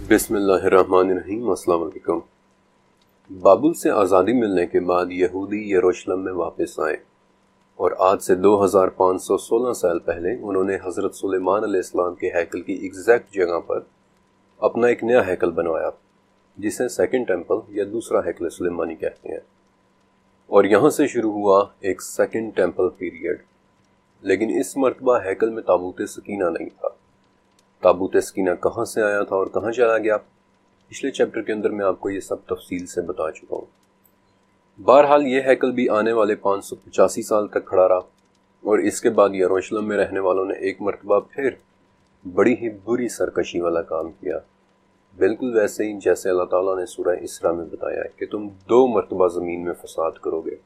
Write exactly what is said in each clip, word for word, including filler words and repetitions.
بسم اللہ الرحمن الرحیم۔ السلام علیکم۔ بابل سے آزادی ملنے کے بعد یہودی یروشلم میں واپس آئے اور آج سے دو ہزار پانچ سو سولہ سال پہلے انہوں نے حضرت سلیمان علیہ السلام کے ہیکل کی ایگزیکٹ جگہ پر اپنا ایک نیا ہیکل بنوایا، جسے سیکنڈ ٹیمپل یا دوسرا ہیکل سلیمانی کہتے ہیں، اور یہاں سے شروع ہوا ایک سیکنڈ ٹیمپل پیریڈ۔ لیکن اس مرتبہ ہیکل میں تابوت سکینہ نہیں تھا۔ تابوت سکینہ کہاں سے آیا تھا اور کہاں چلا گیا، پچھلے چیپٹر کے اندر میں آپ کو یہ سب تفصیل سے بتا چکا ہوں۔ بہرحال یہ ہیکل بھی آنے والے پانچ سو پچاسی سال تک کھڑا رہا، اور اس کے بعد یروشلم میں رہنے والوں نے ایک مرتبہ پھر بڑی ہی بری سرکشی والا کام کیا، بالکل ویسے ہی جیسے اللہ تعالیٰ نے سورہ اسراء میں بتایا ہے کہ تم دو مرتبہ زمین میں فساد کرو گے۔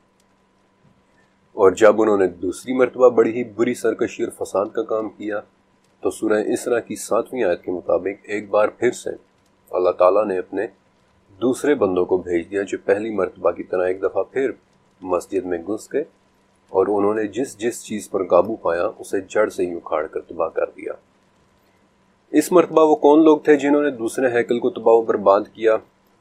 اور جب انہوں نے دوسری مرتبہ بڑی ہی بری سرکشی اور فساد کا کام کیا تو سورہ اسراء کی ساتویں آیت کے مطابق ایک بار پھر سے اللہ تعالیٰ نے اپنے دوسرے بندوں کو بھیج دیا، جو پہلی مرتبہ کی طرح ایک دفعہ پھر مسجد میں گھس گئے اور انہوں نے جس جس چیز پر قابو پایا اسے جڑ سے ہی اکھاڑ کر تباہ کر دیا۔ اس مرتبہ وہ کون لوگ تھے جنہوں نے دوسرے ہیکل کو تباہ و برباد کیا؟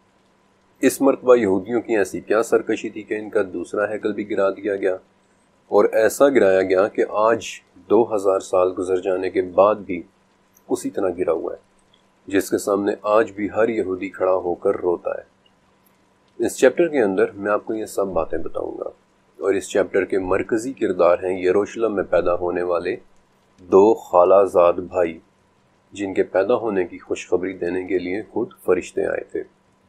اس مرتبہ یہودیوں کی ایسی کیا سرکشی تھی کہ ان کا دوسرا ہیکل بھی گرا دیا گیا، اور ایسا گرایا گیا کہ آج دو ہزار سال گزر جانے کے بعد بھی اسی طرح گرا ہوا ہے، جس کے سامنے آج بھی ہر یہودی کھڑا ہو کر روتا ہے۔ اس چیپٹر کے اندر میں آپ کو یہ سب باتیں بتاؤں گا، اور اس چیپٹر کے مرکزی کردار ہیں یروشلم میں پیدا ہونے والے دو خالہ زاد بھائی، جن کے پیدا ہونے کی خوشخبری دینے کے لیے خود فرشتے آئے تھے۔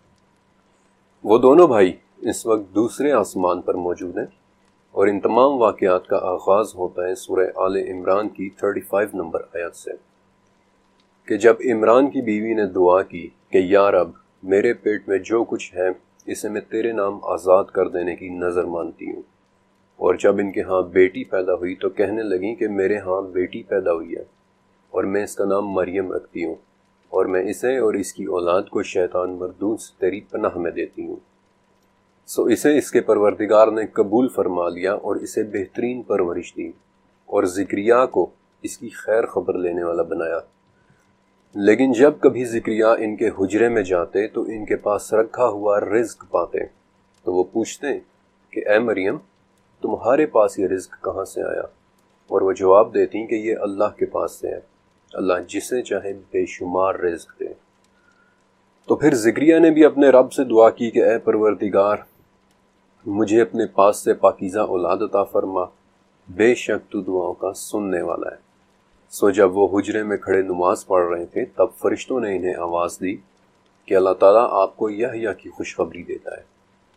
وہ دونوں بھائی اس وقت دوسرے آسمان پر موجود ہیں، اور ان تمام واقعات کا آغاز ہوتا ہے سورہ آل عمران کی پینتیس نمبر آیت سے، کہ جب عمران کی بیوی نے دعا کی کہ یا رب، میرے پیٹ میں جو کچھ ہے اسے میں تیرے نام آزاد کر دینے کی نظر مانتی ہوں، اور جب ان کے ہاں بیٹی پیدا ہوئی تو کہنے لگیں کہ میرے ہاں بیٹی پیدا ہوئی ہے اور میں اس کا نام مریم رکھتی ہوں، اور میں اسے اور اس کی اولاد کو شیطان مردود سے تیری پناہ میں دیتی ہوں۔ سو اسے اس کے پروردگار نے قبول فرما لیا اور اسے بہترین پرورش دی، اور زکریا کو اس کی خیر خبر لینے والا بنایا۔ لیکن جب کبھی زکریا ان کے حجرے میں جاتے تو ان کے پاس رکھا ہوا رزق پاتے تو وہ پوچھتے کہ اے مریم، تمہارے پاس یہ رزق کہاں سے آیا؟ اور وہ جواب دیتی کہ یہ اللہ کے پاس سے ہے، اللہ جسے چاہے بے شمار رزق دے۔ تو پھر زکریا نے بھی اپنے رب سے دعا کی کہ اے پروردگار، مجھے اپنے پاس سے پاکیزہ اولاد عطا فرما، بے شک تو دعاؤں کا سننے والا ہے۔ سو جب وہ حجرے میں کھڑے نماز پڑھ رہے تھے تب فرشتوں نے انہیں آواز دی کہ اللہ تعالیٰ آپ کو یحییٰ کی خوشخبری دیتا ہے۔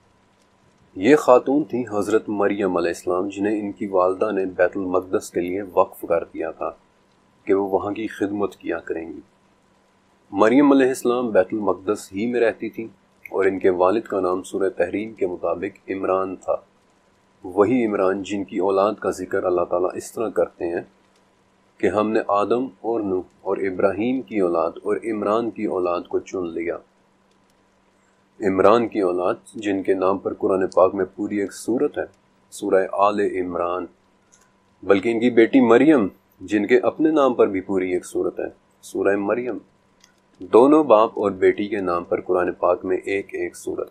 یہ خاتون تھی حضرت مریم علیہ السلام، جنہیں ان کی والدہ نے بیت المقدس کے لیے وقف کر دیا تھا کہ وہ وہاں کی خدمت کیا کریں گی۔ مریم علیہ السلام بیت المقدس ہی میں رہتی تھیں، اور ان کے والد کا نام سورہ تحریم کے مطابق عمران تھا، وہی عمران جن کی اولاد کا ذکر اللہ تعالیٰ اس طرح کرتے ہیں کہ ہم نے آدم اور نوح اور ابراہیم کی اولاد اور عمران کی اولاد کو چن لیا۔ عمران کی اولاد جن کے نام پر قرآن پاک میں پوری ایک سورت ہے، سورہ آل عمران، بلکہ ان کی بیٹی مریم جن کے اپنے نام پر بھی پوری ایک سورت ہے، سورہ مریم۔ دونوں باپ اور بیٹی کے نام پر قرآن پاک میں ایک ایک سورت۔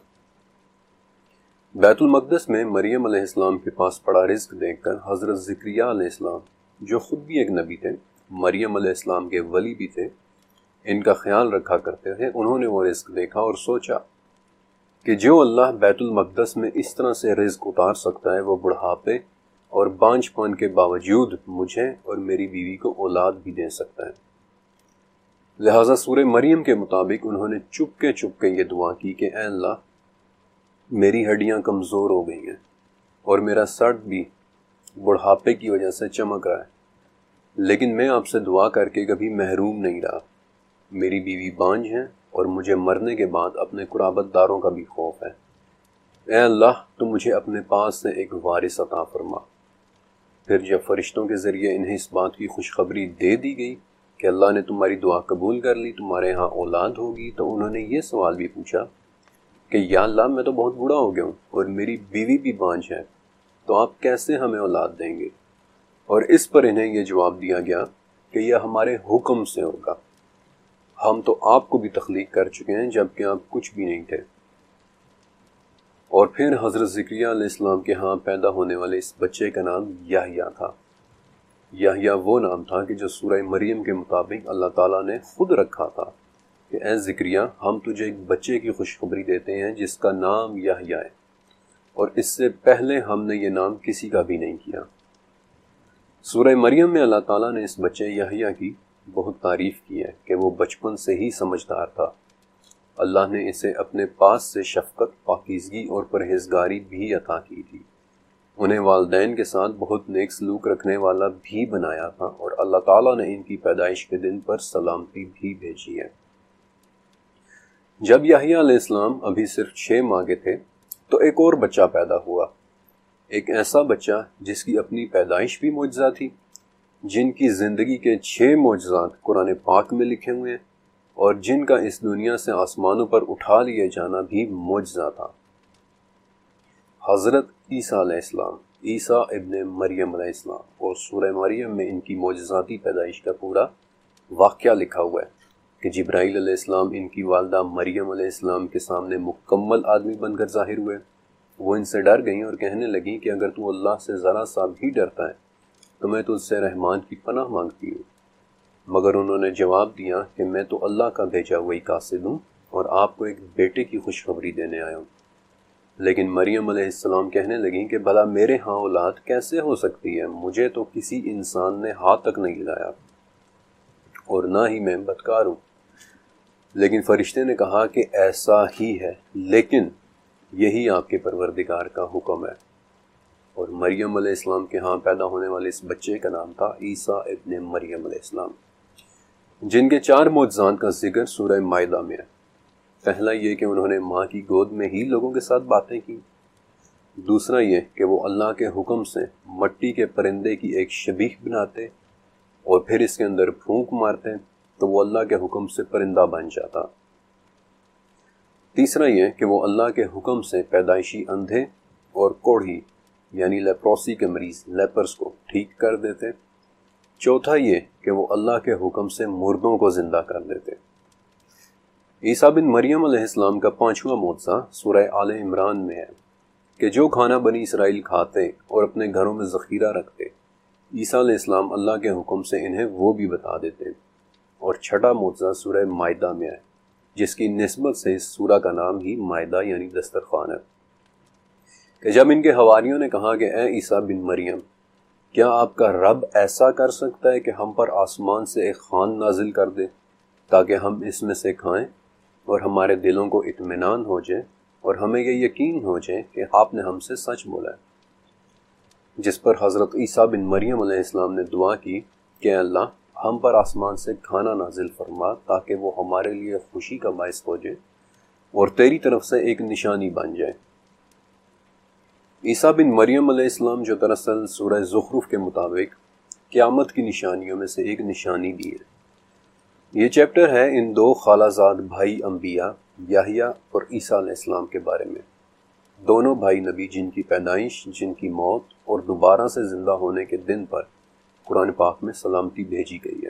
بیت المقدس میں مریم علیہ السلام کے پاس پڑا رزق دیکھ کر حضرت زکریا علیہ السلام، جو خود بھی ایک نبی تھے، مریم علیہ السلام کے ولی بھی تھے، ان کا خیال رکھا کرتے تھے، انہوں نے وہ رزق دیکھا اور سوچا کہ جو اللہ بیت المقدس میں اس طرح سے رزق اتار سکتا ہے، وہ بڑھاپے اور بانجھ پن کے باوجود مجھے اور میری بیوی کو اولاد بھی دے سکتا ہے۔ لہٰذا سورہ مریم کے مطابق انہوں نے چپ کے چپ کے یہ دعا کی کہ اے اللہ، میری ہڈیاں کمزور ہو گئی ہیں اور میرا سر بھی بڑھاپے کی وجہ سے چمک رہا ہے، لیکن میں آپ سے دعا کر کے کبھی محروم نہیں رہا۔ میری بیوی بانجھ ہے اور مجھے مرنے کے بعد اپنے قرابت داروں کا بھی خوف ہے۔ اے اللہ، تو مجھے اپنے پاس سے ایک وارث عطا فرما۔ پھر جب فرشتوں کے ذریعے انہیں اس بات کی خوشخبری دے دی گئی کہ اللہ نے تمہاری دعا قبول کر لی، تمہارے ہاں اولاد ہوگی، تو انہوں نے یہ سوال بھی پوچھا کہ یا اللہ، میں تو بہت بوڑھا ہو گیا ہوں اور میری بیوی بھی بانجھ ہے، تو آپ کیسے ہمیں اولاد دیں گے؟ اور اس پر انہیں یہ جواب دیا گیا کہ یہ ہمارے حکم سے ہوگا۔ ہم تو آپ کو بھی تخلیق کر چکے ہیں جبکہ آپ کچھ بھی نہیں تھے۔ اور پھر حضرت زکریا علیہ السلام کے ہاں پیدا ہونے والے اس بچے کا نام یحییٰ تھا۔ یحییٰ وہ نام تھا کہ جو سورہ مریم کے مطابق اللہ تعالیٰ نے خود رکھا تھا کہ اے زکریا، ہم تجھے ایک بچے کی خوشخبری دیتے ہیں جس کا نام یحییٰ ہے، اور اس سے پہلے ہم نے یہ نام کسی کا بھی نہیں کیا۔ سورہ مریم میں اللہ تعالیٰ نے اس بچے یحییٰ کی بہت تعریف کی ہے کہ وہ بچپن سے ہی سمجھدار تھا۔ اللہ نے اسے اپنے پاس سے شفقت، پاکیزگی اور پرہیزگاری بھی عطا کی تھی۔ انہیں والدین کے ساتھ بہت نیک سلوک رکھنے والا بھی بنایا تھا، اور اللہ تعالیٰ نے ان کی پیدائش کے دن پر سلامتی بھی بھیجی ہے۔ جب یحییٰ علیہ السلام ابھی صرف چھ ماہ کے تھے تو ایک اور بچہ پیدا ہوا، ایک ایسا بچہ جس کی اپنی پیدائش بھی معجزہ تھی، جن کی زندگی کے چھ معجزات قرآن پاک میں لکھے ہوئے ہیں، اور جن کا اس دنیا سے آسمانوں پر اٹھا لیے جانا بھی معجزہ تھا۔ حضرت عیسیٰ علیہ السلام، عیسیٰ ابن مریم علیہ السلام، اور سورہ مریم میں ان کی معجزاتی پیدائش کا پورا واقعہ لکھا ہوا ہے کہ جبرائیل علیہ السلام ان کی والدہ مریم علیہ السلام کے سامنے مکمل آدمی بن کر ظاہر ہوئے۔ وہ ان سے ڈر گئیں اور کہنے لگیں کہ اگر تو اللہ سے ذرا سا بھی ڈرتا ہے تو میں تجھ سے رحمان کی پناہ مانگتی ہوں۔ مگر انہوں نے جواب دیا کہ میں تو اللہ کا بھیجا ہوئی قاصد ہوں اور آپ کو ایک بیٹے کی خوشخبری دینے آیا ہوں۔ لیکن مریم علیہ السلام کہنے لگیں کہ بھلا میرے ہاں اولاد کیسے ہو سکتی ہے؟ مجھے تو کسی انسان نے ہاتھ تک نہیں لگایا، اور نہ ہی میں بدکار ہوں۔ لیکن فرشتے نے کہا کہ ایسا ہی ہے، لیکن یہی آپ کے پروردگار کا حکم ہے۔ اور مریم علیہ السلام کے ہاں پیدا ہونے والے اس بچے کا نام تھا عیسیٰ ابن مریم علیہ السلام، جن کے چار معجزات کا ذکر سورہ مائدہ میں ہے۔ پہلا یہ کہ انہوں نے ماں کی گود میں ہی لوگوں کے ساتھ باتیں کی۔ دوسرا یہ کہ وہ اللہ کے حکم سے مٹی کے پرندے کی ایک شبیہ بناتے اور پھر اس کے اندر پھونک مارتے تو وہ اللہ کے حکم سے پرندہ بن جاتا۔ تیسرا یہ کہ وہ اللہ کے حکم سے پیدائشی اندھے اور کوڑھی یعنی لیپروسی کے مریض لیپرس کو ٹھیک کر دیتے۔ چوتھا یہ کہ وہ اللہ کے حکم سے مردوں کو زندہ کر دیتے۔ عیسیٰ بن مریم علیہ السلام کا پانچواں معجزہ سورہ آل عمران میں ہے کہ جو کھانا بنی اسرائیل کھاتے اور اپنے گھروں میں ذخیرہ رکھتے، عیسیٰ علیہ السلام اللہ کے حکم سے انہیں وہ بھی بتا دیتے۔ اور چھٹا معجزہ سورہ مائدہ میں ہے، جس کی نسبت سے اس سورہ کا نام ہی مائدہ یعنی دسترخوان ہے، کہ جب ان کے حواریوں نے کہا کہ اے عیسیٰ بن مریم، کیا آپ کا رب ایسا کر سکتا ہے کہ ہم پر آسمان سے ایک خوان نازل کر دے تاکہ ہم اس میں سے کھائیں اور ہمارے دلوں کو اطمینان ہو جائے اور ہمیں یہ یقین ہو جائے کہ آپ نے ہم سے سچ بولا ہے؟ جس پر حضرت عیسیٰ بن مریم علیہ السلام نے دعا کی کہ اللہ ہم پر آسمان سے کھانا نازل فرما تاکہ وہ ہمارے لیے خوشی کا باعث ہو جائے اور تیری طرف سے ایک نشانی بن جائے۔ عیسیٰ بن مریم علیہ السلام جو دراصل سورہ زخرف کے مطابق قیامت کی نشانیوں میں سے ایک نشانی بھی ہے۔ یہ چیپٹر ہے ان دو خالہ زاد بھائی انبیاء یحییٰ اور عیسیٰ علیہ السلام کے بارے میں، دونوں بھائی نبی جن کی پیدائش، جن کی موت اور دوبارہ سے زندہ ہونے کے دن پر قرآن پاک میں سلامتی بھیجی گئی ہے۔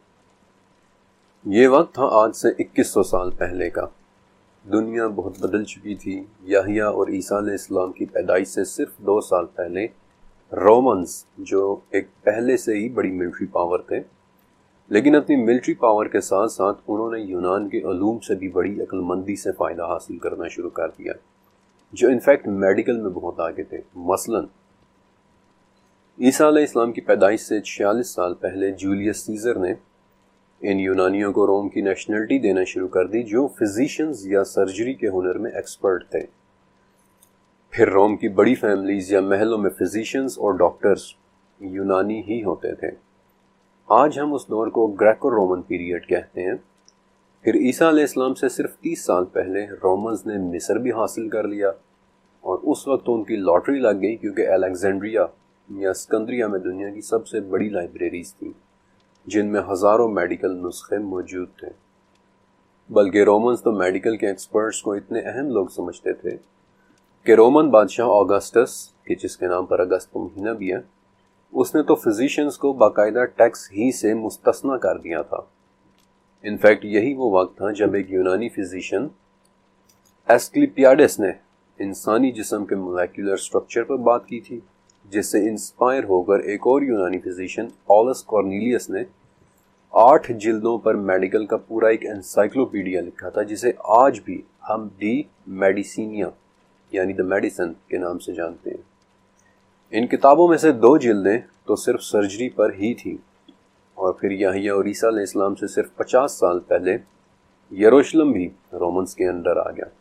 یہ وقت تھا آج سے اکیس سو سال پہلے کا۔ دنیا بہت بدل چکی تھی۔ یحییٰ اور عیسیٰ علیہ السلام کی پیدائش سے صرف دو سال پہلے رومنز، جو ایک پہلے سے ہی بڑی ملٹری پاور تھے، لیکن اپنی ملٹری پاور کے ساتھ ساتھ انہوں نے یونان کے علوم سے بھی بڑی عقل مندی سے فائدہ حاصل کرنا شروع کر دیا، جو انفیکٹ میڈیکل میں بہت آگے تھے۔ مثلاً عیسیٰ علیہ السلام کی پیدائش سے چھیالیس سال پہلے جولیس سیزر نے ان یونانیوں کو روم کی نیشنلٹی دینا شروع کر دی جو فزیشنز یا سرجری کے ہنر میں ایکسپرٹ تھے۔ پھر روم کی بڑی فیملیز یا محلوں میں فزیشنز اور ڈاکٹرز یونانی ہی ہوتے تھے۔ آج ہم اس دور کو گریکو رومن پیریڈ کہتے ہیں۔ پھر عیسیٰ علیہ السلام سے صرف تیس سال پہلے رومنز نے مصر بھی حاصل کر لیا، اور اس وقت تو ان کی لاٹری لگ گئی کیونکہ الیگزینڈریا یا اسکندریہ میں دنیا کی سب سے بڑی لائبریریز تھیں جن میں ہزاروں میڈیکل نسخے موجود تھے۔ بلکہ رومنز تو میڈیکل کے ایکسپرٹس کو اتنے اہم لوگ سمجھتے تھے کہ رومن بادشاہ آگسٹس، کہ جس کے نام پر اگست مہینہ بھی ہے، اس نے تو فزیشنز کو باقاعدہ ٹیکس ہی سے مستثنیٰ کر دیا تھا۔ انفیکٹ یہی وہ وقت تھا جب ایک یونانی فزیشین ایسکلیپیاڈس نے انسانی جسم کے مولیکولر سٹرکچر پر بات کی تھی، جس سے انسپائر ہو کر ایک اور یونانی فزیشین پالس کارنیلیس نے آٹھ جلدوں پر میڈیکل کا پورا ایک انسائکلوپیڈیا لکھا تھا، جسے آج بھی ہم ڈی میڈیسینیا یعنی دا میڈیسن کے نام سے جانتے ہیں۔ ان کتابوں میں سے دو جلدیں تو صرف سرجری پر ہی تھیں، اور پھر یحییٰ اور عیسیٰ علیہ السلام سے صرف پچاس سال پہلے یروشلم بھی رومنز کے انڈر آ گیا۔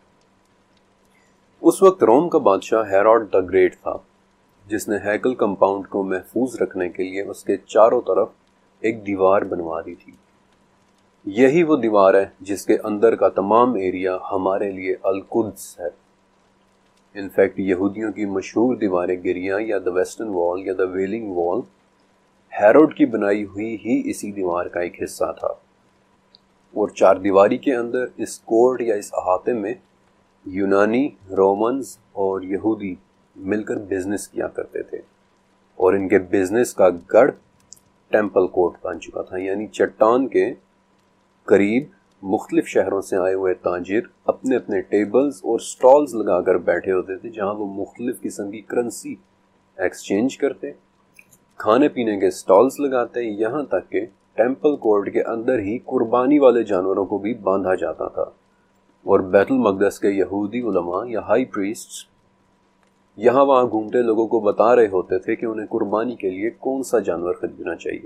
اس وقت روم کا بادشاہ ہیروڈ دا گریٹ تھا، جس نے ہیکل کمپاؤنڈ کو محفوظ رکھنے کے لیے اس کے چاروں طرف ایک دیوار بنوا دی تھی۔ یہی وہ دیوار ہے جس کے اندر کا تمام ایریا ہمارے لیے القدس ہے۔ انفیکٹ یہودیوں کی مشہور دیوار گریاں یا دا ویسٹرن وال یا دا ویلنگ وال ہیروڈ کی بنائی ہوئی ہی اسی دیوار کا ایک حصہ تھا، اور چار دیواری کے اندر اس کورٹ یا اس احاطے میں یونانی، رومنز اور یہودی مل کر بزنس کیا کرتے تھے، اور ان کے بزنس کا گڑھ ٹیمپل کورٹ بن چکا تھا، یعنی چٹان کے قریب مختلف شہروں سے آئے ہوئے تاجر اپنے اپنے ٹیبلز اور سٹالز لگا کر بیٹھے ہوتے تھے، جہاں وہ مختلف قسم کی کرنسی ایکسچینج کرتے، کھانے پینے کے سٹالز لگاتے، یہاں تک کہ ٹیمپل کورٹ کے اندر ہی قربانی والے جانوروں کو بھی باندھا جاتا تھا، اور بیت المقدس کے یہودی علماء یا ہائی پریسٹس یہاں وہاں گھومتے لوگوں کو بتا رہے ہوتے تھے کہ انہیں قربانی کے لیے کون سا جانور خریدنا چاہیے۔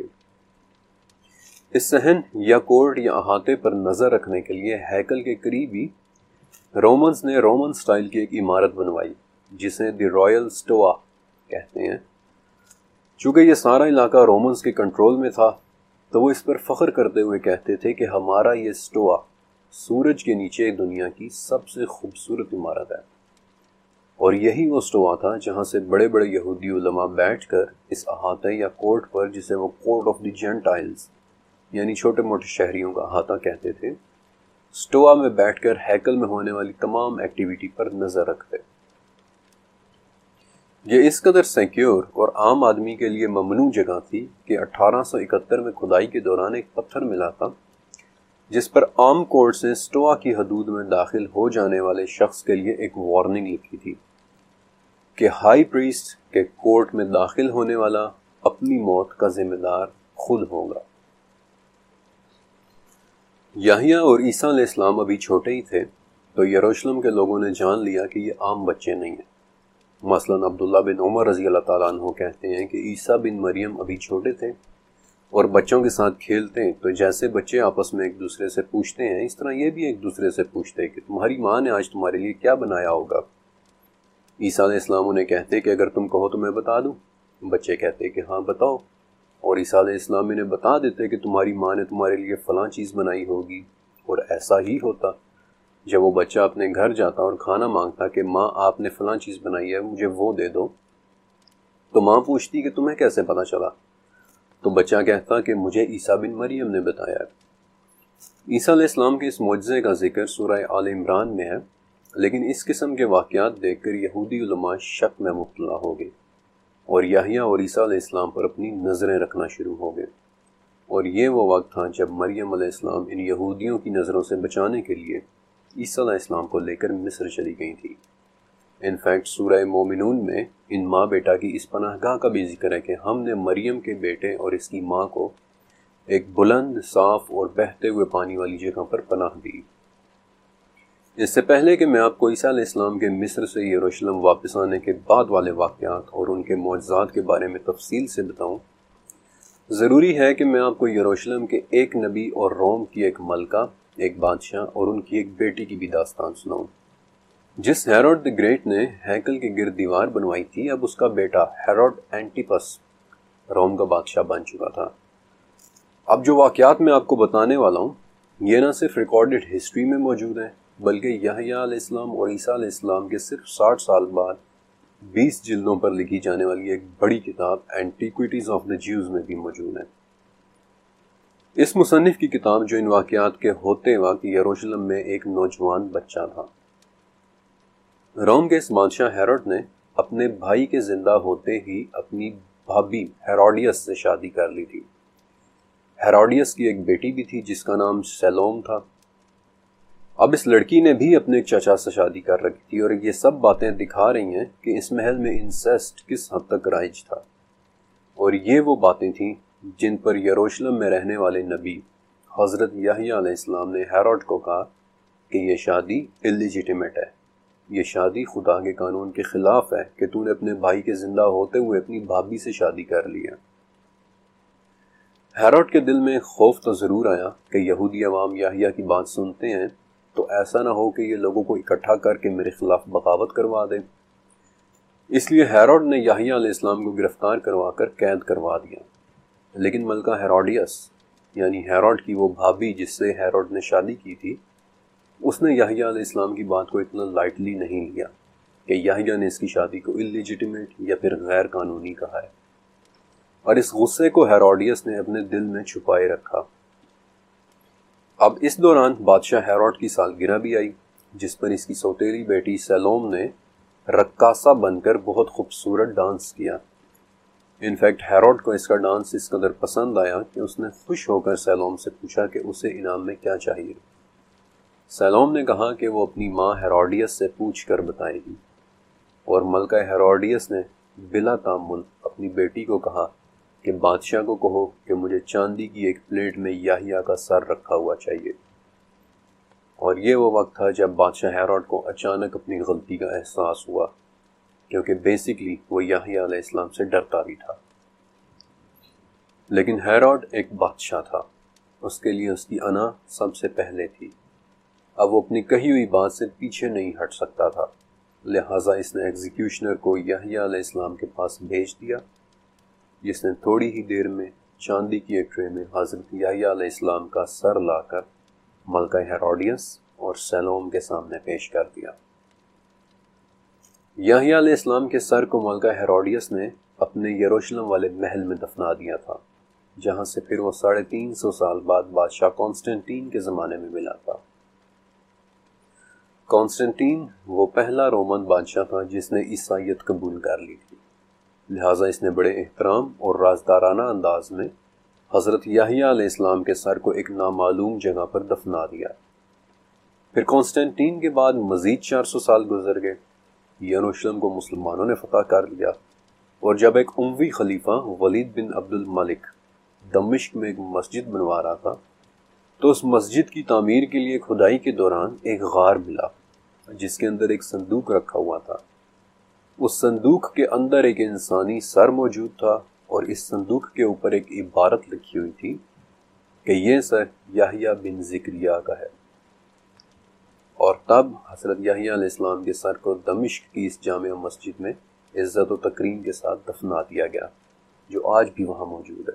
اس صحن یا کورٹ یا احاطے پر نظر رکھنے کے لیے ہیکل کے قریب ہی رومنز نے رومن سٹائل کی ایک عمارت بنوائی، جسے دی رائل سٹوا کہتے ہیں۔ چونکہ یہ سارا علاقہ رومنز کے کنٹرول میں تھا، تو وہ اس پر فخر کرتے ہوئے کہتے تھے کہ ہمارا یہ سٹوا سورج کے نیچے دنیا کی سب سے خوبصورت عمارت ہے، اور یہی وہ سٹوا تھا جہاں سے بڑے بڑے یہودی علماء بیٹھ کر اس احاطے یا کورٹ پر، جسے وہ کورٹ آف دی جینٹائلز یعنی چھوٹے موٹے شہریوں کا احاطہ کہتے تھے، سٹوا میں بیٹھ کر ہیکل میں ہونے والی تمام ایکٹیویٹی پر نظر رکھتے۔ یہ اس قدر سیکیور اور عام آدمی کے لیے ممنوع جگہ تھی کہ اٹھارہ سو اکہتر میں کھدائی کے دوران ایک پتھر ملا تھا، جس پر عام کورٹ سے سٹوا کی حدود میں داخل ہو جانے والے شخص کے لیے ایک وارننگ لکھی تھی کہ ہائی پریسٹ کے کورٹ میں داخل ہونے والا اپنی موت کا ذمہ دار خود ہوگا۔ یحییٰ اور عیسیٰ علیہ السلام ابھی چھوٹے ہی تھے، تو یروشلم کے لوگوں نے جان لیا کہ یہ عام بچے نہیں ہیں۔ مثلاً عبداللہ بن عمر رضی اللہ تعالیٰ عنہ کہتے ہیں کہ عیسیٰ بن مریم ابھی چھوٹے تھے اور بچوں کے ساتھ کھیلتے ہیں، تو جیسے بچے آپس میں ایک دوسرے سے پوچھتے ہیں، اس طرح یہ بھی ایک دوسرے سے پوچھتے ہیں کہ تمہاری ماں نے آج تمہارے لیے کیا بنایا ہوگا۔ عیسیٰ علیہ السلام انہیں کہتے کہ اگر تم کہو تو میں بتا دوں۔ بچے کہتے کہ ہاں بتاؤ، اور عیسیٰ علیہ السلام انہیں بتا دیتے کہ تمہاری ماں نے تمہارے لیے فلاں چیز بنائی ہوگی، اور ایسا ہی ہوتا۔ جب وہ بچہ اپنے گھر جاتا اور کھانا مانگتا کہ ماں آپ نے فلاں چیز بنائی ہے، مجھے وہ دے دو، تو ماں پوچھتی کہ تمہیں کیسے پتا چلا؟ تو بچہ کہتا کہ مجھے عیسیٰ بن مریم نے بتایا۔ عیسیٰ علیہ السلام کے اس معجزے کا ذکر سورہ آل عمران میں ہے، لیکن اس قسم کے واقعات دیکھ کر یہودی علماء شک میں مبتلا ہو گئے، اور یحییٰ اور عیسیٰ علیہ السلام پر اپنی نظریں رکھنا شروع ہو گئے، اور یہ وہ وقت تھا جب مریم علیہ السلام ان یہودیوں کی نظروں سے بچانے کے لیے عیسیٰ علیہ السلام کو لے کر مصر چلی گئی تھی۔ انفیکٹ سورہ مومنون میں ان ماں بیٹا کی اس پناہ گاہ کا بھی ذکر ہے کہ ہم نے مریم کے بیٹے اور اس کی ماں کو ایک بلند، صاف اور بہتے ہوئے پانی والی جگہ پر پناہ دی۔ اس سے پہلے کہ میں آپ کو عیسیٰ علیہ السلام کے مصر سے یروشلم واپس آنے کے بعد والے واقعات اور ان کے معجزات کے بارے میں تفصیل سے بتاؤں، ضروری ہے کہ میں آپ کو یروشلم کے ایک نبی اور روم کی ایک ملکہ، ایک بادشاہ اور ان کی ایک بیٹی کی بھی داستان سناؤں۔ جس ہیروڈ دی گریٹ نے ہیکل کے گرد دیوار بنوائی تھی، اب اس کا بیٹا ہیروڈ اینٹیپس روم کا بادشاہ بن چکا تھا۔ اب جو واقعات میں آپ کو بتانے والا ہوں، یہ نہ صرف ریکارڈڈ ہسٹری میں موجود ہیں، بلکہ یحییٰ علیہ السلام اور عیسیٰ علیہ السلام کے صرف ساٹھ سال بعد بیس جلدوں پر لکھی جانے والی ایک بڑی کتاب اینٹیکویٹیز آف دا جیوز میں بھی موجود ہیں۔ اس مصنف کی کتاب جو ان واقعات کے ہوتے وقت یروشلم میں ایک نوجوان بچہ تھا۔ روم کے اس بادشاہ ہیروڈ نے اپنے بھائی کے زندہ ہوتے ہی اپنی بھابھی ہیروڈیس سے شادی کر لی تھی۔ ہیروڈیس کی ایک بیٹی بھی تھی جس کا نام سیلوم تھا۔ اب اس لڑکی نے بھی اپنے ایک چچا سے شادی کر رکھی تھی، اور یہ سب باتیں دکھا رہی ہیں کہ اس محل میں انسیسٹ کس حد تک رائج تھا، اور یہ وہ باتیں تھیں جن پر یروشلم میں رہنے والے نبی حضرت یحییٰ علیہ السلام نے ہیروڈ کو کہا کہ یہ شادی الیجیٹیمیٹ ہے، یہ شادی خدا کے قانون کے خلاف ہے کہ تو نے اپنے بھائی کے زندہ ہوتے ہوئے اپنی بھابھی سے شادی کر لی ہے۔ ہیروڈ کے دل میں خوف تو ضرور آیا کہ یہودی عوام یحییٰ کی بات سنتے ہیں تو ایسا نہ ہو کہ یہ لوگوں کو اکٹھا کر کے میرے خلاف بغاوت کروا دیں۔ اس لیے ہیروڈ نے یحییٰ علیہ السلام کو گرفتار کروا کر قید کروا دیا، لیکن ملکہ ہیروڈیس یعنی ہیروڈ کی وہ بھابھی جس سے ہیروڈ نے شادی کی تھی، اس نے یحییٰ علیہ السلام کی بات کو اتنا لائٹلی نہیں لیا کہ یحییٰ نے اس کی شادی کو اللیجیٹیمیٹ یا پھر غیر قانونی کہا ہے، اور اس غصے کو ہیروڈیس نے اپنے دل میں چھپائے رکھا۔ اب اس دوران بادشاہ ہیروڈ کی سالگرہ بھی آئی، جس پر اس کی سوتیلی بیٹی سیلوم نے رقاصہ بن کر بہت خوبصورت ڈانس کیا۔ انفیکٹ ہیروڈ کو اس کا ڈانس اس قدر پسند آیا کہ اس نے خوش ہو کر سیلوم سے پوچھا کہ اسے انعام میں کیا چاہیے۔ سیلوم نے کہا کہ وہ اپنی ماں ہیروڈیس سے پوچھ کر بتائے گی، اور ملکہ ہیروڈیس نے بلا تامل اپنی بیٹی کو کہا کہ بادشاہ کو کہو کہ مجھے چاندی کی ایک پلیٹ میں یحییٰ کا سر رکھا ہوا چاہیے۔ اور یہ وہ وقت تھا جب بادشاہ ہیروڈ کو اچانک اپنی غلطی کا احساس ہوا، کیونکہ بیسیکلی وہ یحییٰ علیہ السلام سے ڈرتا بھی تھا۔ لیکن ہیروڈ ایک بادشاہ تھا، اس کے لیے اس کی انا سب سے پہلے تھی۔ اب وہ اپنی کہی ہوئی بات سے پیچھے نہیں ہٹ سکتا تھا، لہٰذا اس نے ایگزیکیوشنر کو یحییٰ علیہ السلام کے پاس بھیج دیا، جس نے تھوڑی ہی دیر میں چاندی کی ایک ٹرے میں حضرت یحییٰ علیہ السلام کا سر لا کر ملکہ ہیروڈیس اور سیلوم کے سامنے پیش کر دیا۔ یحییٰ علیہ السلام کے سر کو ملکہ ہیروڈیس نے اپنے یروشلم والے محل میں دفنا دیا تھا، جہاں سے پھر وہ ساڑھے تین سو سال بعد بادشاہ کانسٹنٹین کے زمانے میں ملا تھا۔ کانسٹنٹین وہ پہلا رومن بادشاہ تھا جس نے عیسائیت قبول کر لی تھی، لہٰذا اس نے بڑے احترام اور رازدارانہ انداز میں حضرت یحییٰ علیہ السلام کے سر کو ایک نامعلوم جگہ پر دفنا دیا۔ پھر کانسٹنٹین کے بعد مزید چار سو سال گزر گئے، یروشلم کو مسلمانوں نے فتح کر لیا، اور جب ایک اموی خلیفہ ولید بن عبد الملک دمشق میں ایک مسجد بنوا رہا تھا تو اس مسجد کی تعمیر کے لیے کھدائی کے دوران ایک غار ملا جس کے اندر ایک صندوق رکھا ہوا تھا۔ اس صندوق کے اندر ایک انسانی سر موجود تھا، اور اس صندوق کے اوپر ایک عبارت لکھی ہوئی تھی کہ یہ سر یحییٰ بن زکریا کا ہے۔ اور تب حضرت یحییٰ علیہ السلام کے سر کو دمشق کی اس جامع مسجد میں عزت و تکریم کے ساتھ دفنا دیا گیا، جو آج بھی وہاں موجود ہے۔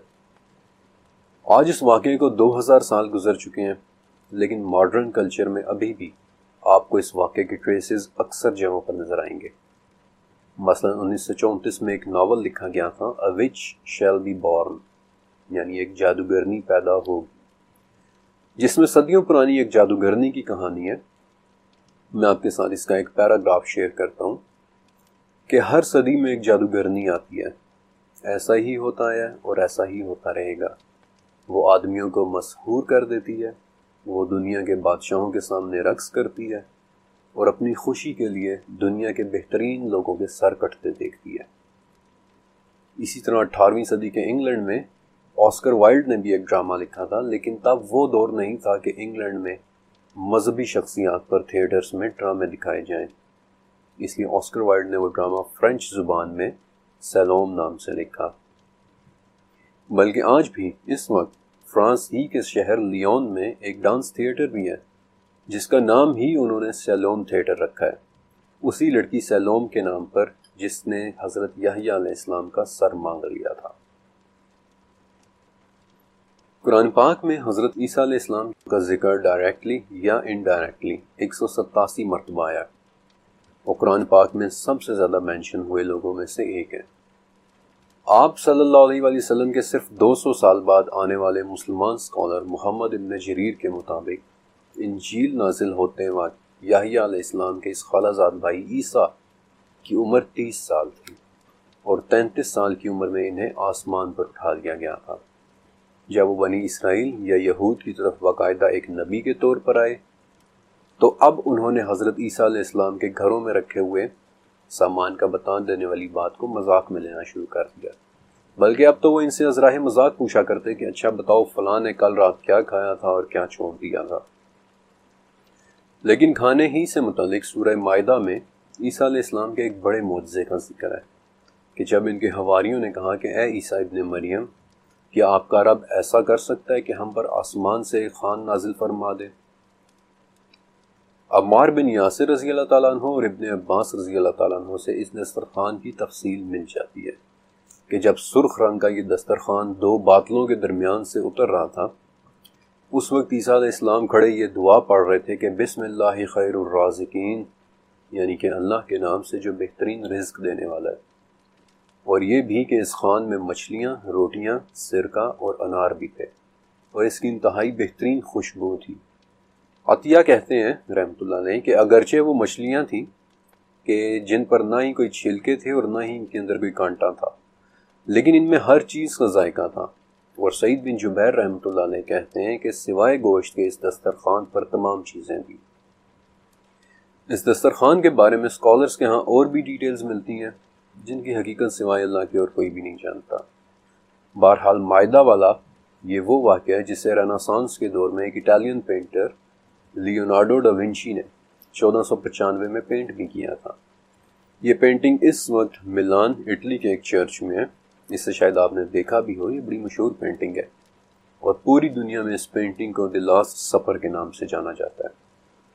آج اس واقعے کو دو ہزار سال گزر چکے ہیں، لیکن ماڈرن کلچر میں ابھی بھی آپ کو اس واقعے کے ٹریسز اکثر جگہوں پر نظر آئیں گے۔ مثلا انیس سو چونتیس میں ایک ناول لکھا گیا تھا A Witch Shall Be Born، یعنی ایک جادوگرنی پیدا ہوگی، جس میں صدیوں پرانی ایک جادوگرنی کی کہانی ہے۔ میں آپ کے ساتھ اس کا ایک پیراگراف شیئر کرتا ہوں کہ ہر صدی میں ایک جادوگرنی آتی ہے، ایسا ہی ہوتا ہے اور ایسا ہی ہوتا رہے گا۔ وہ آدمیوں کو مسحور کر دیتی ہے، وہ دنیا کے بادشاہوں کے سامنے رقص کرتی ہے، اور اپنی خوشی کے لیے دنیا کے بہترین لوگوں کے سر کٹتے دیکھتی ہے۔ اسی طرح اٹھارہویں صدی کے انگلینڈ میں آسکر وائلڈ نے بھی ایک ڈرامہ لکھا تھا، لیکن تب وہ دور نہیں تھا کہ انگلینڈ میں مذہبی شخصیات پر تھیٹرز میں ڈرامے دکھائے جائیں، اس لیے آسکر وائلڈ نے وہ ڈرامہ فرینچ زبان میں سیلوم نام سے لکھا۔ بلکہ آج بھی اس وقت فرانس ہی کے شہر لیون میں ایک ڈانس تھیٹر بھی ہے جس کا نام ہی انہوں نے سیلوم تھیٹر رکھا ہے، اسی لڑکی سیلوم کے نام پر جس نے حضرت یحییٰ علیہ السلام کا سر مانگ لیا تھا۔ قرآن پاک میں حضرت عیسیٰ علیہ السلام کا ذکر ڈائریکٹلی یا انڈائریکٹلی ایک سو ستاسی مرتبہ آیا، اور قرآن پاک میں سب سے زیادہ مینشن ہوئے لوگوں میں سے ایک ہے۔ آپ صلی اللہ علیہ وآلہ وسلم کے صرف دو سو سال بعد آنے والے مسلمان اسکالر محمد ابن جریر کے مطابق انجیل نازل ہوتے وقت یحییٰ علیہ السلام کے اس خالہ زاد بھائی عیسیٰ کی عمر تیس سال تھی، اور تینتیس سال کی عمر میں انہیں آسمان پر اٹھا لیا گیا تھا، جب وہ بنی اسرائیل یا یہود کی طرف باقاعدہ ایک نبی کے طور پر آئے تو اب انہوں نے حضرت عیسیٰ علیہ السلام کے گھروں میں رکھے ہوئے سامان کا بتان دینے والی بات کو مذاق میں لینا شروع کر دیا، بلکہ اب تو وہ ان سے ازراہ مذاق پوچھا کرتے کہ اچھا بتاؤ فلاں نے کل رات کیا کھایا تھا اور کیا چھوڑ دیا تھا۔ لیکن کھانے ہی سے متعلق سورہ مائدہ میں عیسیٰ علیہ السلام کے ایک بڑے معجزے کا ذکر ہے کہ جب ان کے حواریوں نے کہا کہ اے عیسیٰ ابن مریم، کیا آپ کا رب ایسا کر سکتا ہے کہ ہم پر آسمان سے ایک خوان نازل فرما دے؟ عمار بن یاسر رضی اللہ تعالیٰ عنہ اور ابن عباس رضی اللہ تعالیٰ عنہ سے اس دسترخوان کی تفصیل مل جاتی ہے کہ جب سرخ رنگ کا یہ دسترخوان دو باطلوں کے درمیان سے اتر رہا تھا، اس وقت عیسیٰ علیہ السلام کھڑے یہ دعا پڑھ رہے تھے کہ بسم اللہ خیر الرازقین، یعنی کہ اللہ کے نام سے جو بہترین رزق دینے والا ہے، اور یہ بھی کہ اس خوان میں مچھلیاں، روٹیاں، سرکہ اور انار بھی تھے اور اس کی انتہائی بہترین خوشبو تھی۔ عطیہ کہتے ہیں رحمۃ اللہ علیہ کہ اگرچہ وہ مچھلیاں تھیں کہ جن پر نہ ہی کوئی چھلکے تھے اور نہ ہی ان کے اندر کوئی کانٹا تھا، لیکن ان میں ہر چیز کا ذائقہ تھا۔ اور سعید بن جبیر رحمۃ اللہ علیہ کہتے ہیں کہ سوائے گوشت کے اس دسترخوان پر تمام چیزیں تھیں۔ اس دسترخوان کے بارے میں اسکالرز کے ہاں اور بھی ڈیٹیلز ملتی ہیں جن کی حقیقت سوائے اللہ کے اور کوئی بھی نہیں جانتا۔ بہرحال مائدہ والا یہ وہ واقعہ ہے جسے رینیسانس کے دور میں ایک Italian painter Leonardo da Vinci نے چودہ سو پچانوے میں پینٹ بھی کیا تھا۔ یہ پینٹنگ اس وقت ملان اٹلی کے ایک چرچ میں ہے، اس سے شاید آپ نے دیکھا بھی ہو، یہ بڑی مشہور پینٹنگ ہے اور پوری دنیا میں اس پینٹنگ کو دی لاسٹ سپر کے نام سے جانا جاتا ہے۔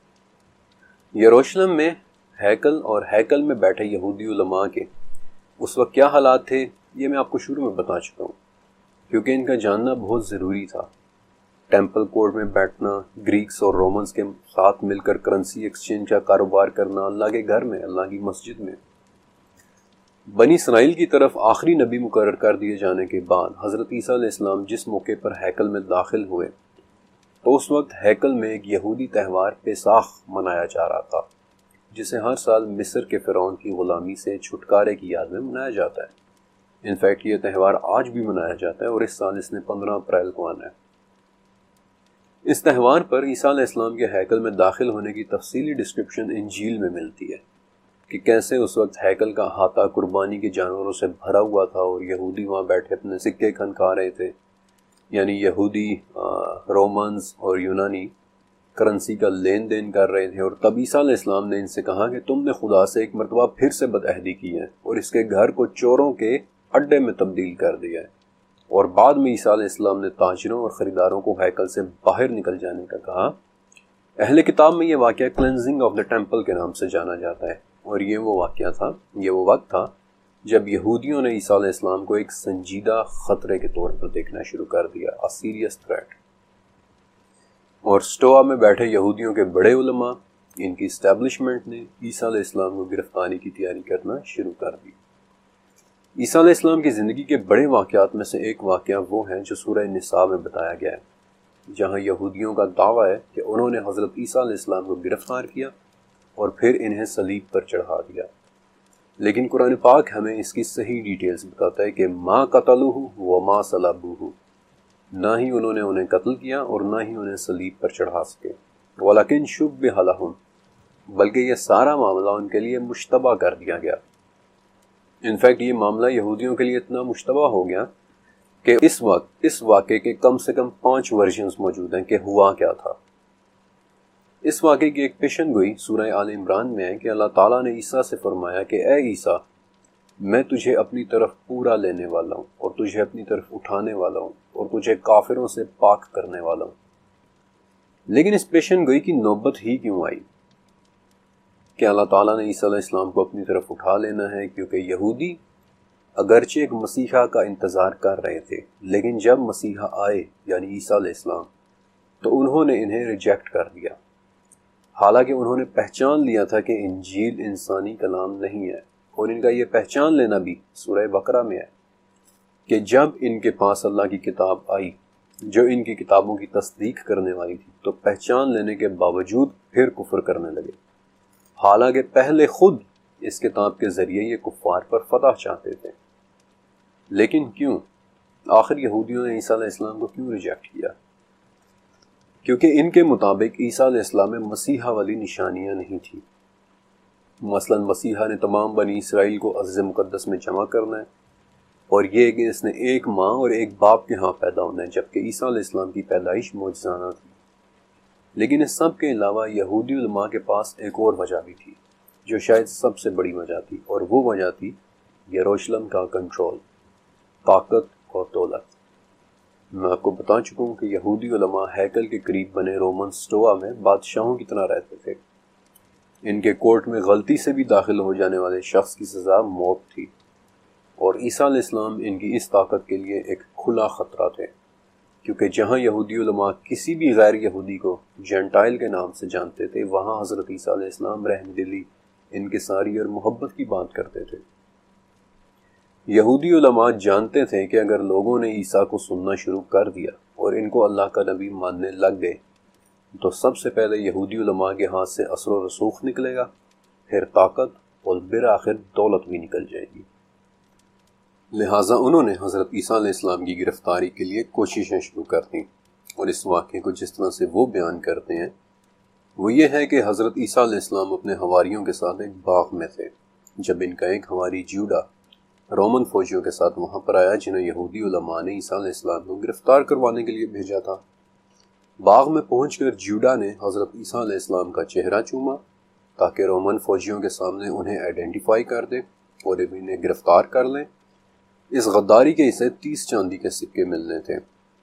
یروشلم میں ہیکل اور ہیکل میں بیٹھے یہودی علماء کے اس وقت کیا حالات تھے یہ میں آپ کو شروع میں بتا چکا ہوں، کیونکہ ان کا جاننا بہت ضروری تھا۔ ٹیمپل کورٹ میں بیٹھنا، گریکس اور رومنز کے ساتھ مل کر کرنسی ایکسچینج کا کاروبار کرنا، اللہ کے گھر میں، اللہ کی مسجد میں۔ بنی اسرائیل کی طرف آخری نبی مقرر کر دیے جانے کے بعد حضرت عیسیٰ علیہ السلام جس موقع پر ہیکل میں داخل ہوئے تو اس وقت ہیکل میں ایک یہودی تہوار پیساخ منایا جا رہا تھا، جسے ہر سال مصر کے فرعون کی غلامی سے چھٹکارے کی یاد میں منایا جاتا ہے۔ انفیکٹ یہ تہوار آج بھی منایا جاتا ہے اور اس سال اس نے پندرہ اپریل کو آنا ہے۔ اس تہوار پر عیسیٰ علیہ السلام کے ہیکل میں داخل ہونے کی تفصیلی ڈسکرپشن انجیل میں ملتی ہے کہ کیسے اس وقت ہیکل کا احاطہ قربانی کے جانوروں سے بھرا ہوا تھا اور یہودی وہاں بیٹھے اپنے سکے کھنکا رہے تھے، یعنی یہودی، رومنز اور یونانی کرنسی کا لین دین کر رہے تھے۔ اور تب عیسیٰ علیہ السلام نے ان سے کہا کہ تم نے خدا سے ایک مرتبہ پھر سے بدعہدی کی ہے اور اس کے گھر کو چوروں کے اڈے میں تبدیل کر دیا ہے۔ اور بعد میں عیسیٰ علیہ السلام نے تاجروں اور خریداروں کو ہیکل سے باہر نکل جانے کا کہا۔ اہل کتاب میں یہ واقعہ کلینزنگ آف دا ٹیمپل کے نام سے جانا جاتا ہے، اور یہ وہ واقعہ تھا، یہ وہ وقت تھا جب یہودیوں نے عیسیٰ علیہ السلام کو ایک سنجیدہ خطرے کے طور پر دیکھنا شروع کر دیا، a serious threat۔ اور سٹوا میں بیٹھے یہودیوں کے بڑے علماء، ان کی اسٹیبلشمنٹ نے عیسیٰ علیہ السلام کو گرفتاری کی تیاری کرنا شروع کر دی۔ عیسیٰ علیہ السلام کی زندگی کے بڑے واقعات میں سے ایک واقعہ وہ ہے جو سورہ نساء میں بتایا گیا ہے، جہاں یہودیوں کا دعویٰ ہے کہ انہوں نے حضرت عیسیٰ علیہ السلام کو گرفتار کیا اور پھر انہیں صلیب پر چڑھا دیا۔ لیکن قرآن پاک ہمیں اس کی صحیح ڈیٹیلز بتاتا ہے کہ ما قتلوہ وما صلبوہ، نہ ہی انہوں نے انہیں قتل کیا اور نہ ہی انہیں صلیب پر چڑھا سکے، ولیکن شبہ لہم، بلکہ یہ سارا معاملہ ان کے لیے مشتبہ کر دیا گیا۔ انفیکٹ یہ معاملہ یہودیوں کے لیے اتنا مشتبہ ہو گیا کہ اس وقت اس واقعے کے کم سے کم پانچ ورژنز موجود ہیں کہ ہوا کیا تھا۔ اس واقعے کی ایک پیشن گوئی سورہ آل عمران میں ہے کہ اللہ تعالیٰ نے عیسیٰ سے فرمایا کہ اے عیسیٰ، میں تجھے اپنی طرف پورا لینے والا ہوں اور تجھے اپنی طرف اٹھانے والا ہوں اور تجھے کافروں سے پاک کرنے والا ہوں۔ لیکن اس پیشن گوئی کی نوبت ہی کیوں آئی کہ اللہ تعالیٰ نے عیسیٰ علیہ السلام کو اپنی طرف اٹھا لینا ہے؟ کیونکہ یہودی اگرچہ ایک مسیحا کا انتظار کر رہے تھے، لیکن جب مسیحا آئے یعنی عیسیٰ علیہ السلام تو انہوں نے انہیں ریجیکٹ کر دیا، حالانکہ انہوں نے پہچان لیا تھا کہ انجیل انسانی کلام نہیں ہے۔ اور ان کا یہ پہچان لینا بھی سورہ بقرہ میں ہے کہ جب ان کے پاس اللہ کی کتاب آئی جو ان کی کتابوں کی تصدیق کرنے والی تھی تو پہچان لینے کے باوجود پھر کفر کرنے لگے، حالانکہ پہلے خود اس کتاب کے ذریعے یہ کفار پر فتح چاہتے تھے۔ لیکن کیوں؟ آخر یہودیوں نے عیسیٰ علیہ السلام کو کیوں ریجیکٹ کیا؟ کیونکہ ان کے مطابق عیسیٰ علیہ السلام میں مسیحا والی نشانیاں نہیں تھیں۔ مثلا مسیحا نے تمام بنی اسرائیل کو عرض مقدس میں جمع کرنا ہے، اور یہ کہ اس نے ایک ماں اور ایک باپ کے ہاں پیدا ہونا ہے، جبکہ عیسیٰ علیہ السلام کی پیدائش معجزانہ تھی۔ لیکن اس سب کے علاوہ یہودی علماء کے پاس ایک اور وجہ بھی تھی، جو شاید سب سے بڑی وجہ تھی، اور وہ وجہ تھی یروشلم کا کنٹرول، طاقت اور دولت۔ میں آپ کو بتا چکا ہوں کہ یہودی علماء ہیکل کے قریب بنے رومن سٹوا میں بادشاہوں کی طرح رہتے تھے۔ ان کے کورٹ میں غلطی سے بھی داخل ہو جانے والے شخص کی سزا موت تھی، اور عیسیٰ علیہ السلام ان کی اس طاقت کے لیے ایک کھلا خطرہ تھے، کیونکہ جہاں یہودی علماء کسی بھی غیر یہودی کو جینٹائل کے نام سے جانتے تھے، وہاں حضرت عیسیٰ علیہ السلام رحم دلی، انکساری اور محبت کی بات کرتے تھے۔ یہودی علماء جانتے تھے کہ اگر لوگوں نے عیسیٰ کو سننا شروع کر دیا اور ان کو اللہ کا نبی ماننے لگ گئے تو سب سے پہلے یہودی علماء کے ہاتھ سے اثر و رسوخ نکلے گا، پھر طاقت اور بالآخر دولت بھی نکل جائے گی۔ لہٰذا انہوں نے حضرت عیسیٰ علیہ السلام کی گرفتاری کے لیے کوششیں شروع کر دیں، اور اس واقعے کو جس طرح سے وہ بیان کرتے ہیں وہ یہ ہے کہ حضرت عیسیٰ علیہ السلام اپنے حواریوں کے ساتھ ایک باغ میں تھے، جب ان کا ایک حواری جیوڈا رومن فوجیوں کے ساتھ وہاں پر آیا، جنہیں یہودی علماء نے عیسیٰ علیہ السلام کو گرفتار کروانے کے لیے بھیجا تھا۔ باغ میں پہنچ کر جیوڈا نے حضرت عیسیٰ علیہ السلام کا چہرہ چوما تاکہ رومن فوجیوں کے سامنے انہیں آئیڈینٹیفائی کر دے اور انہیں گرفتار کر لیں۔ اس غداری کے اسے تیس چاندی کے سکے ملنے تھے۔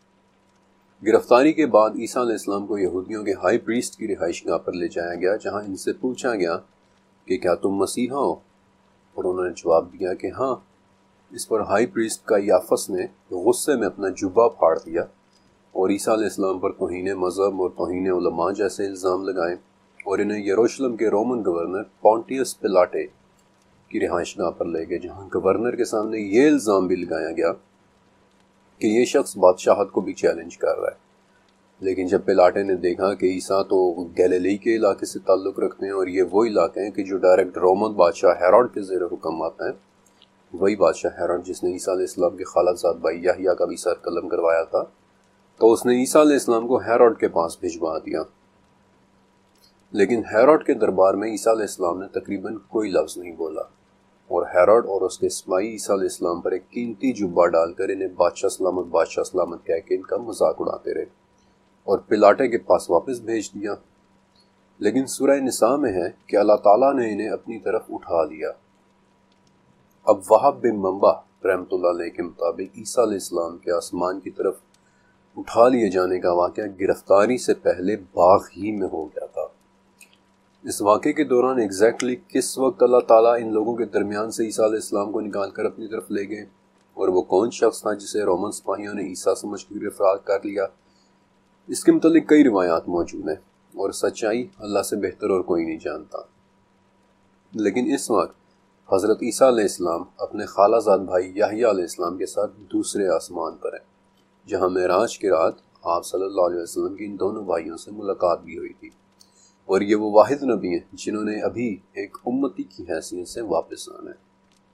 گرفتاری کے بعد عیسیٰ علیہ السلام کو یہودیوں کے ہائی پریسٹ کی رہائش گاہ پر لے جایا گیا، جہاں ان سے پوچھا گیا کہ کیا تم مسیحا ہو، اور انہوں نے جواب دیا کہ ہاں۔ اس پر ہائی پریسٹ کا یافس نے غصے میں اپنا جبہ پھاڑ دیا اور عیسیٰ علیہ السلام پر توہین مذہب اور توہین علماء جیسے الزام لگائے، اور انہیں یروشلم کے رومن گورنر پونٹیس پلاٹے کی رہائش گاہ پر لے گئے، جہاں گورنر کے سامنے یہ الزام بھی لگایا گیا کہ یہ شخص بادشاہت کو بھی چیلنج کر رہا ہے۔ لیکن جب پلاٹے نے دیکھا کہ عیسیٰ تو گیلیلی کے علاقے سے تعلق رکھتے ہیں اور یہ وہ علاقے ہیں کہ جو ڈائریکٹ رومن بادشاہ ہیروڈ کے زیر حکم آتا ہے، وہی بادشاہ ہیروڈ جس نے عیسیٰ علیہ السلام کے خالہ زاد بھائی یحییٰ کا بھی سر قلم کروایا تھا، تو اس نے عیسیٰ علیہ السلام کو ہیروڈ کے پاس بھجوا دیا۔ لیکن ہیروڈ کے دربار میں عیسیٰ علیہ السلام نے تقریباً کوئی لفظ نہیں بولا، اور ہیروڈ اور اس کے سپاہی عیسیٰ علیہ السلام پر ایک قیمتی جبہ ڈال کر انہیں بادشاہ سلامت بادشاہ سلامت کہہ کے ان کا مذاق اڑاتے رہے اور پلاٹے کے پاس واپس بھیج دیا۔ لیکن سورہ نساء میں ہے کہ اللہ تعالیٰ نے انہیں اپنی طرف اٹھا لیا۔ اب وہب بن منبع رحمۃ اللہ علیہ کے مطابق عیسیٰ علیہ السلام کے آسمان کی طرف اٹھا لیے جانے کا واقعہ گرفتاری سے پہلے باغ ہی میں ہو گیا تھا۔ اس واقعے کے دوران ایگزیکٹلی کس وقت اللہ تعالیٰ ان لوگوں کے درمیان سے عیسیٰ علیہ السلام کو نکال کر اپنی طرف لے گئے، اور وہ کون شخص تھا جسے رومن سپاہیوں نے عیسیٰ سمجھ کر گرفتار کر لیا، اس کے متعلق کئی روایات موجود ہیں، اور سچائی اللہ سے بہتر اور کوئی نہیں جانتا۔ لیکن اس وقت حضرت عیسیٰ علیہ السلام اپنے خالہ زاد بھائی یحییٰ علیہ السلام کے ساتھ دوسرے آسمان پر ہیں، جہاں معراج کی رات آپ صلی اللہ علیہ وسلم کی ان دونوں بھائیوں سے ملاقات بھی ہوئی تھی، اور یہ وہ واحد نبی ہیں جنہوں نے ابھی ایک امتی کی حیثیت سے واپس آنا ہے۔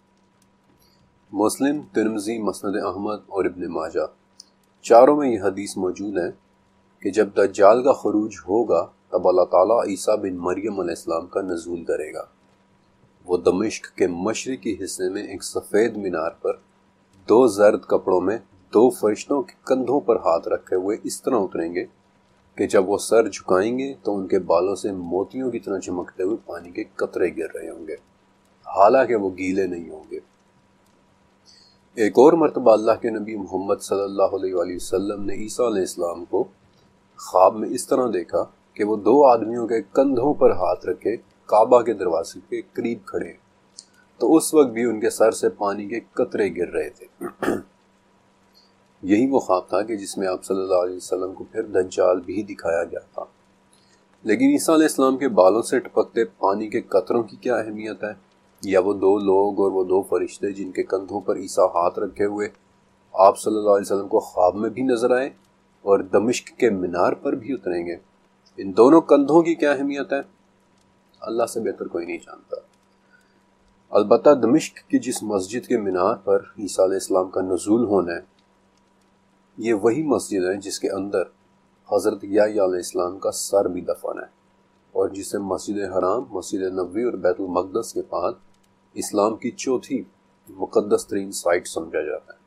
مسلم، ترمذی، مسند احمد اور ابن ماجہ چاروں میں یہ حدیث موجود ہے کہ جب دجال کا خروج ہوگا تب اللہ تعالیٰ عیسیٰ بن مریم علیہ السلام کا نزول کرے گا۔ وہ دمشق کے مشرقی حصے میں ایک سفید مینار پر دو زرد کپڑوں میں دو فرشتوں کے کندھوں پر ہاتھ رکھے ہوئے اس طرح اتریں گے کہ جب وہ سر جھکائیں گے تو ان کے بالوں سے موتیوں کی طرح چمکتے ہوئے پانی کے قطرے گر رہے ہوں گے، حالانکہ وہ گیلے نہیں ہوں گے۔ ایک اور مرتبہ اللہ کے نبی محمد صلی اللہ علیہ وآلہ وسلم نے عیسیٰ علیہ السلام کو خواب میں اس طرح دیکھا کہ وہ دو آدمیوں کے کندھوں پر ہاتھ رکھے کعبہ کے دروازے کے قریب کھڑے، تو اس وقت بھی ان کے سر سے پانی کے قطرے گر رہے تھے۔ یہی وہ خواب تھا کہ جس میں آپ صلی اللہ علیہ وسلم کو پھر دجال بھی دکھایا گیا تھا۔ لیکن عیسیٰ علیہ السلام کے بالوں سے ٹپکتے پانی کے قطروں کی کیا اہمیت ہے؟ یا وہ دو لوگ اور وہ دو فرشتے جن کے کندھوں پر عیسیٰ ہاتھ رکھے ہوئے آپ صلی اللہ علیہ وسلم کو خواب میں بھی نظر آئے اور دمشق کے مینار پر بھی اتریں گے، ان دونوں کندھوں کی کیا اہمیت ہے؟ اللہ سے بہتر کوئی نہیں جانتا۔ البتہ دمشق کی جس مسجد کے مینار پر عیسیٰ علیہ السلام کا نزول ہونا ہے یہ وہی مسجد ہے جس کے اندر حضرت یحییٰ علیہ السلام کا سر بھی دفن ہے، اور جسے مسجد حرام، مسجد نبوی اور بیت المقدس کے بعد اسلام کی چوتھی مقدس ترین سائٹ سمجھا جاتا ہے۔